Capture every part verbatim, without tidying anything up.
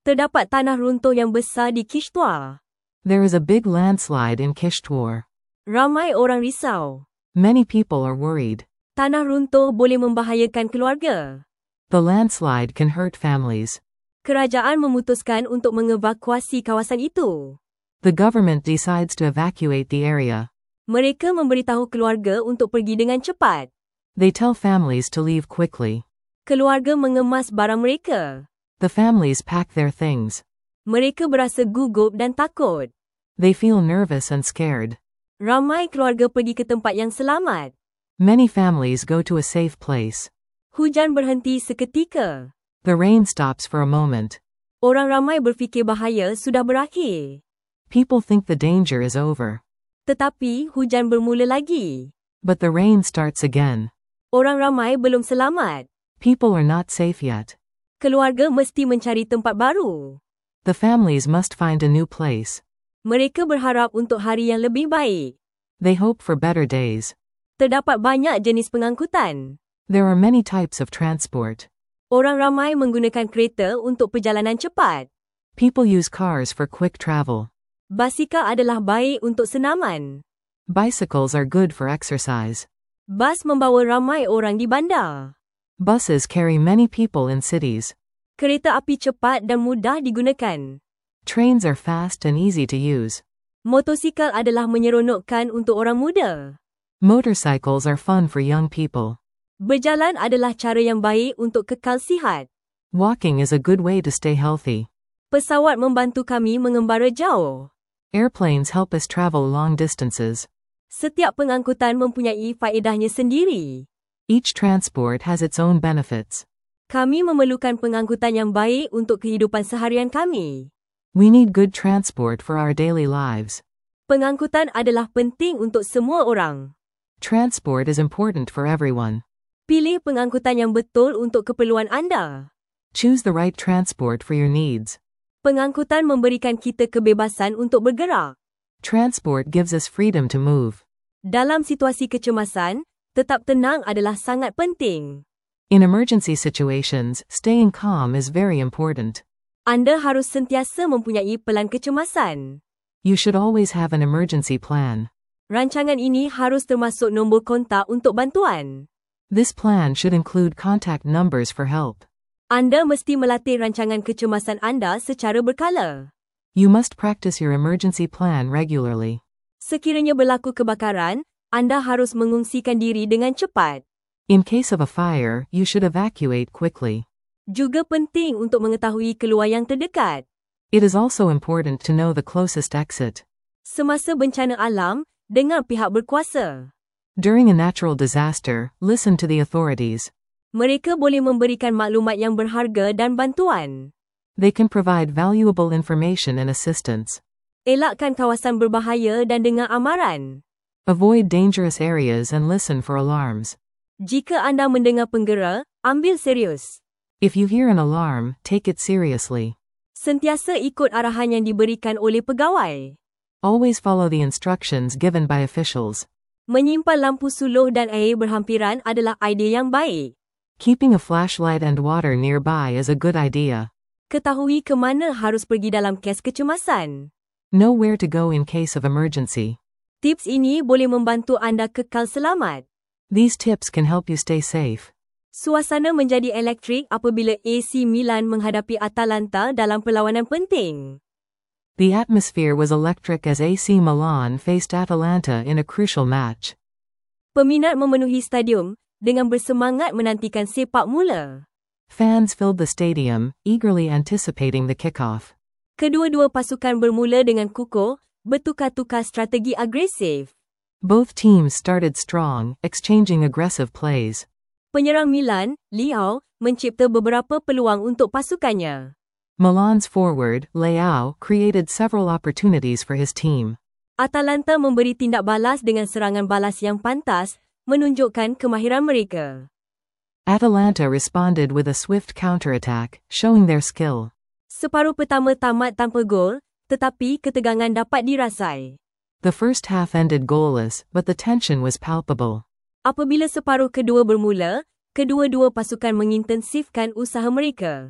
Terdapat tanah runtuh yang besar di Kishtwar. There is a big landslide in Kishtwar. Ramai orang risau. Many people are worried. Tanah runtuh boleh membahayakan keluarga. The landslide can hurt families. Kerajaan memutuskan untuk mengevakuasi kawasan itu. The government decides to evacuate the area. Mereka memberitahu keluarga untuk pergi dengan cepat. They tell families to leave quickly. Keluarga mengemas barang mereka. The families pack their things. Mereka berasa gugup dan takut. They feel nervous and scared. Ramai keluarga pergi ke tempat yang selamat. Many families go to a safe place. Hujan berhenti seketika. The rain stops for a moment. Orang ramai berfikir bahaya sudah berakhir. People think the danger is over. Tetapi hujan bermula lagi. But the rain starts again. Orang ramai belum selamat. People are not safe yet. Keluarga mesti mencari tempat baru. The families must find a new place. Mereka berharap untuk hari yang lebih baik. They hope for better days. Terdapat banyak jenis pengangkutan. There are many types of transport. Orang ramai menggunakan kereta untuk perjalanan cepat. People use cars for quick travel. Basikal adalah baik untuk senaman. Bicycles are good for exercise. Bas membawa ramai orang di bandar. Buses carry many people in cities. Kereta api cepat dan mudah digunakan. Trains are fast and easy to use. Motosikal adalah menyeronokkan untuk orang muda. Motorcycles are fun for young people. Berjalan adalah cara yang baik untuk kekal sihat. Walking is a good way to stay healthy. Pesawat membantu kami mengembara jauh. Airplanes help us travel long distances. Setiap pengangkutan mempunyai faedahnya sendiri. Each transport has its own benefits. Kami memerlukan pengangkutan yang baik untuk kehidupan seharian kami. We need good transport for our daily lives. Pengangkutan adalah penting untuk semua orang. Transport is important for everyone. Pilih pengangkutan yang betul untuk keperluan anda. Choose the right transport for your needs. Pengangkutan memberikan kita kebebasan untuk bergerak. Transport gives us freedom to move. Dalam situasi kecemasan, tetap tenang adalah sangat penting. In emergency situations, staying calm is very important. Anda harus sentiasa mempunyai pelan kecemasan. You should always have an emergency plan. Rancangan ini harus termasuk nombor kontak untuk bantuan. This plan should include contact numbers for help. Anda mesti melatih rancangan kecemasan anda secara berkala. You must practice your emergency plan regularly. Sekiranya berlaku kebakaran, anda harus mengungsikan diri dengan cepat. In case of a fire, you should evacuate quickly. Juga penting untuk mengetahui keluar yang terdekat. It is also important to know the closest exit. Semasa bencana alam, dengar pihak berkuasa. During a natural disaster, listen to the authorities. Mereka boleh memberikan maklumat yang berharga dan bantuan. They can provide valuable information and assistance. Elakkan kawasan berbahaya dan dengar amaran. Avoid dangerous areas and listen for alarms. Jika anda mendengar penggera, ambil serius. If you hear an alarm, take it seriously. Sentiasa ikut arahan yang diberikan oleh pegawai. Always follow the instructions given by officials. Menyimpan lampu suluh dan air berhampiran adalah idea yang baik. Keeping a flashlight and water nearby is a good idea. Ketahui ke mana harus pergi dalam kes kecemasan. Know where to go in case of emergency. Tips ini boleh membantu anda kekal selamat. These tips can help you stay safe. Suasana menjadi elektrik apabila A C Milan menghadapi Atalanta dalam perlawanan penting. The atmosphere was electric as A C Milan faced Atalanta in a crucial match. Peminat memenuhi stadium dengan bersemangat menantikan sepak mula. Fans filled the stadium, eagerly anticipating the kickoff. Kedua-dua pasukan bermula dengan kukuh, bertukar-tukar strategi agresif. Both teams started strong, exchanging aggressive plays. Penyerang Milan, Leao, mencipta beberapa peluang untuk pasukannya. Milan's forward, Leao, created several opportunities for his team. Atalanta memberi tindak balas dengan serangan balas yang pantas, menunjukkan kemahiran mereka. Atalanta responded with a swift counterattack, showing their skill. Separuh pertama tamat tanpa gol, tetapi ketegangan dapat dirasai. The first half ended goalless, but the tension was palpable. Apabila separuh kedua bermula, kedua-dua pasukan mengintensifkan usaha mereka.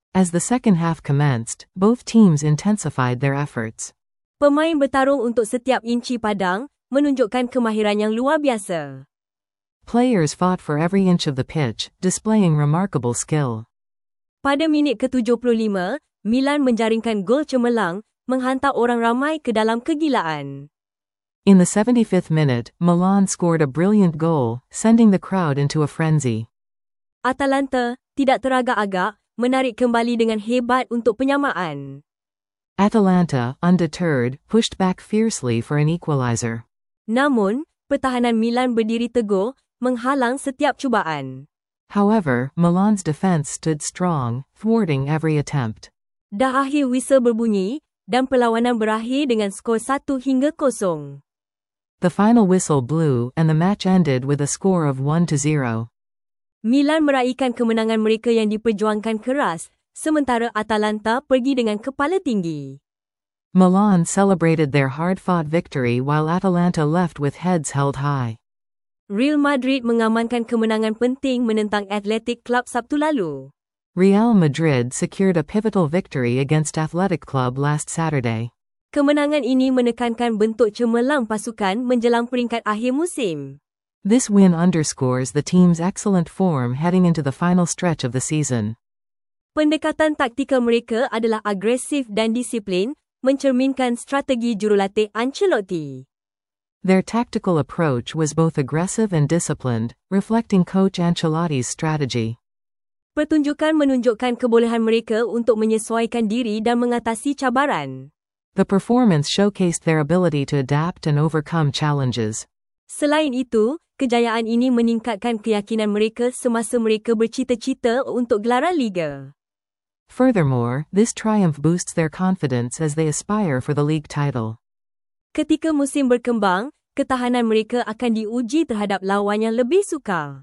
As the second half commenced, both teams intensified their efforts. Pemain bertarung untuk setiap inci padang, menunjukkan kemahiran yang luar biasa. Players fought for every inch of the pitch, displaying remarkable skill. Pada minit ke tujuh puluh lima, Milan menjaringkan gol cemerlang, menghantar orang ramai ke dalam kegilaan. In the seventy-fifth minute, Milan scored a brilliant goal, sending the crowd into a frenzy. Atalanta tidak teragak-agak, menarik kembali dengan hebat untuk penyamaan. Atalanta, undeterred, pushed back fiercely for an equalizer. Namun, pertahanan Milan berdiri teguh, menghalang setiap cubaan. However, Milan's defense stood strong, thwarting every attempt. Dah akhir whistle berbunyi, dan perlawanan berakhir dengan skor satu hingga kosong. The final whistle blew, and the match ended with a score of one to zero. Milan meraihkan kemenangan mereka yang diperjuangkan keras, sementara Atalanta pergi dengan kepala tinggi. Milan celebrated their hard-fought victory while Atalanta left with heads held high. Real Madrid mengamankan kemenangan penting menentang Athletic Club Sabtu lalu. Real Madrid secured a pivotal victory against Athletic Club last Saturday. Kemenangan ini menekankan bentuk cemerlang pasukan menjelang peringkat akhir musim. This win underscores the team's excellent form heading into the final stretch of the season. Pendekatan taktikal mereka adalah agresif dan disiplin, mencerminkan strategi jurulatih Ancelotti. Their tactical approach was both aggressive and disciplined, reflecting Coach Ancelotti's strategy. Pertunjukan menunjukkan kebolehan mereka untuk menyesuaikan diri dan mengatasi cabaran. The performance showcased their ability to adapt and overcome challenges. Selain itu, kejayaan ini meningkatkan keyakinan mereka semasa mereka bercita-cita untuk gelaran liga. Furthermore, this triumph boosts their confidence as they aspire for the league title. Ketika musim berkembang, ketahanan mereka akan diuji terhadap lawan yang lebih sukar.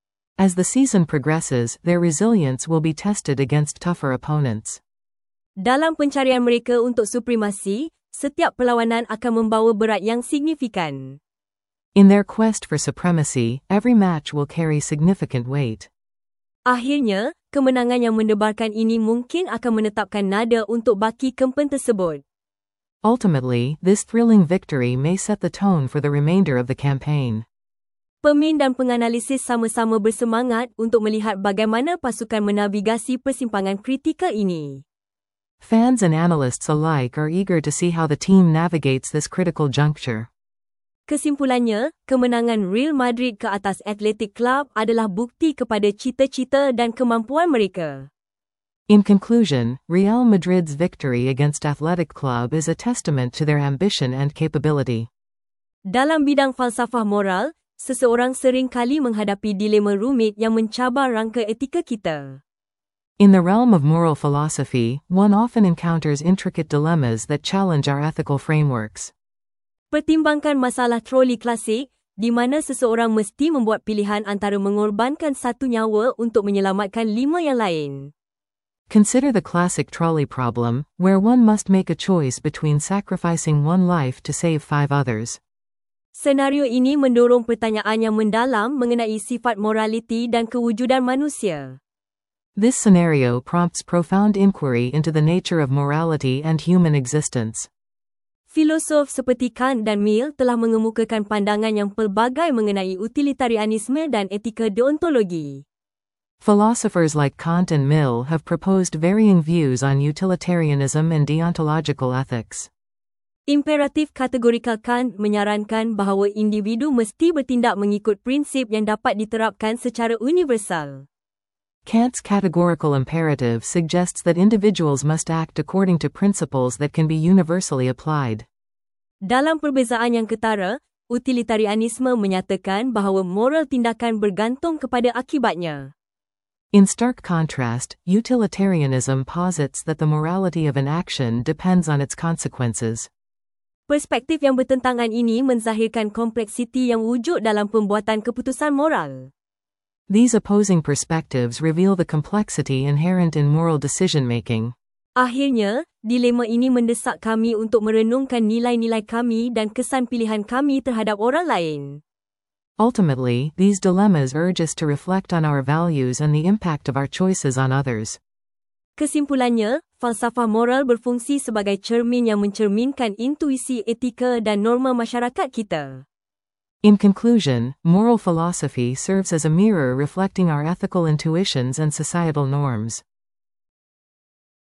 As the season progresses, their resilience will be tested against tougher opponents. Dalam pencarian mereka untuk supremasi, setiap perlawanan akan membawa berat yang signifikan. In their quest for supremacy, every match will carry significant weight. Akhirnya, kemenangan yang mendebarkan ini mungkin akan menetapkan nada untuk baki kempen tersebut. Ultimately, this thrilling victory may set the tone for the remainder of the campaign. Pemin dan penganalisis sama-sama bersemangat untuk melihat bagaimana pasukan menavigasi persimpangan kritikal ini. Fans and analysts alike are eager to see how the team navigates this critical juncture. Kesimpulannya, kemenangan Real Madrid ke atas Athletic Club adalah bukti kepada cita-cita dan kemampuan mereka. In conclusion, Real Madrid's victory against Athletic Club is a testament to their ambition and capability. Dalam bidang falsafah moral, seseorang sering kali menghadapi dilema rumit yang mencabar rangka etika kita. In the realm of moral philosophy, one often encounters intricate dilemmas that challenge our ethical frameworks. Pertimbangkan masalah troli klasik, di mana seseorang mesti membuat pilihan antara mengorbankan satu nyawa untuk menyelamatkan lima yang lain. Consider the classic trolley problem, where one must make a choice between sacrificing one life to save five others. Senario ini mendorong pertanyaan yang mendalam mengenai sifat moraliti dan kewujudan manusia. This scenario prompts profound inquiry into the nature of morality and human existence. Filosof seperti Kant dan Mill telah mengemukakan pandangan yang pelbagai mengenai utilitarianisme dan etika deontologi. Philosophers like Kant and Mill have proposed varying views on utilitarianism and deontological ethics. Imperatif kategorikal Kant menyarankan bahawa individu mesti bertindak mengikut prinsip yang dapat diterapkan secara universal. Kant's categorical imperative suggests that individuals must act according to principles that can be universally applied. Dalam perbezaan yang ketara, utilitarianisme menyatakan bahawa moral tindakan bergantung kepada akibatnya. In stark contrast, utilitarianism posits that the morality of an action depends on its consequences. Perspektif yang bertentangan ini menzahirkan kompleksiti yang wujud dalam pembuatan keputusan moral. These opposing perspectives reveal the complexity inherent in moral decision-making. Akhirnya, dilema ini mendesak kami untuk merenungkan nilai-nilai kami dan kesan pilihan kami terhadap orang lain. Ultimately, these dilemmas urge us to reflect on our values and the impact of our choices on others. Kesimpulannya, falsafah moral berfungsi sebagai cermin yang mencerminkan intuisi etika dan norma masyarakat kita. In conclusion, moral philosophy serves as a mirror reflecting our ethical intuitions and societal norms.